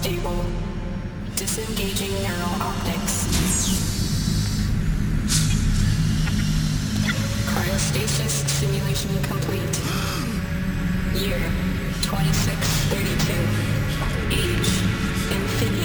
stable. Disengaging neural optics. Cryostasis simulation complete. Year 2632. Age infinity.